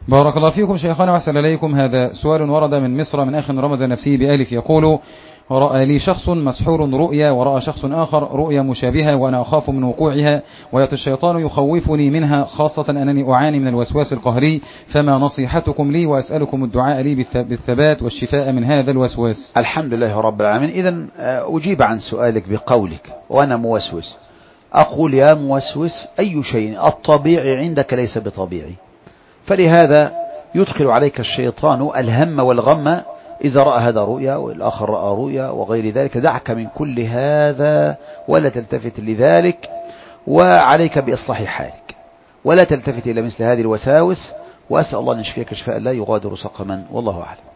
بارك الله فيكم شيخنا وأحسن إليكم. هذا سؤال ورد من مصر من أخ رمز نفسه بألف، يقول: رأى لي شخص مسحور رؤيا، ورأى شخص آخر رؤيا مشابهة، وأنا أخاف من وقوعها، ويأتي الشيطان يخوفني منها، خاصة أنني أعاني من الوسواس القهري، فما نصيحتكم لي؟ وأسألكم الدعاء لي بالثبات والشفاء من هذا الوسواس. الحمد لله رب العالمين. إذن أجيب عن سؤالك بقولك: وأنا موسوس. أقول: يا موسوس، أي شيء الطبيعي عندك ليس بطبيعي، فلهذا يدخل عليك الشيطان الهم والغم إذا رأى هذا رؤيا والآخر رأى رؤيا وغير ذلك. دعك من كل هذا ولا تلتفت لذلك، وعليك بإصلاح حالك، ولا تلتفت إلى مثل هذه الوساوس، وأسأل الله أن يشفيك شفاء لا يغادر سقما، والله أعلم.